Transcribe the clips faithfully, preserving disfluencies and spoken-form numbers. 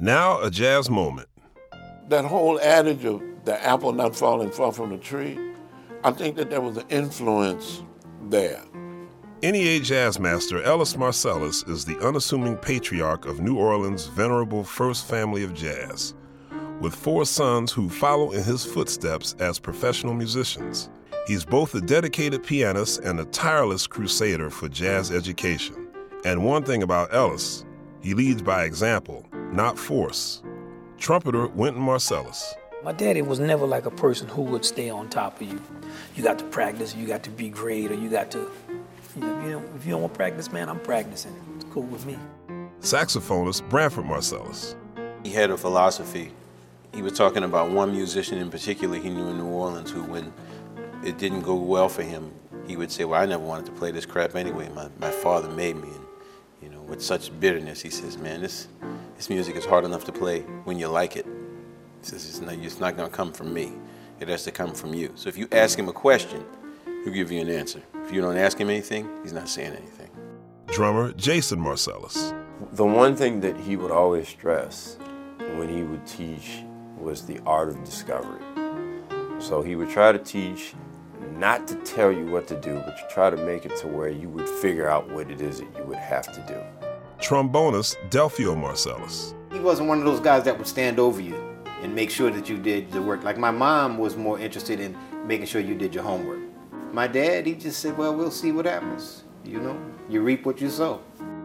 Now, a jazz moment. That whole adage of the apple not falling far from the tree, I think that there was an influence there. N E A jazz master Ellis Marsalis is the unassuming patriarch of New Orleans' venerable first family of jazz, with four sons who follow in his footsteps as professional musicians. He's both a dedicated pianist and a tireless crusader for jazz education. And one thing about Ellis, he leads by example, not force. Trumpeter Wynton Marsalis. My daddy was never like a person who would stay on top of you. You got to practice, you got to be great, or you got to, you know, you know if you don't want to practice, man, I'm practicing. It's cool with me. Saxophonist Branford Marsalis. He had a philosophy. He was talking about one musician in particular he knew in New Orleans who, when it didn't go well for him, he would say, well, I never wanted to play this crap anyway. My, my father made me. And, you know, with such bitterness, he says, man, this, this music is hard enough to play when you like it. He says, it's not, it's not going to come from me. It has to come from you. So if you ask him a question, he'll give you an answer. If you don't ask him anything, he's not saying anything. Drummer Jason Marsalis. The one thing that he would always stress when he would teach was the art of discovery. So he would try to teach not to tell you what to do, but to try to make it to where you would figure out what it is that you would have to do. Trombonist Delfio Marsalis. He wasn't one of those guys that would stand over you and make sure that you did the work. Like my mom was more interested in making sure you did your homework. My dad, he just said, well, we'll see what happens. You know, you reap what you sow.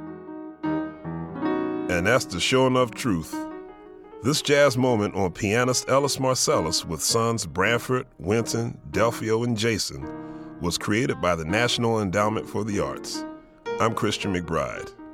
And that's the sure enough truth. This jazz moment on pianist Ellis Marsalis with sons Branford, Wynton, Delfio, and Jason was created by the National Endowment for the Arts. I'm Christian McBride.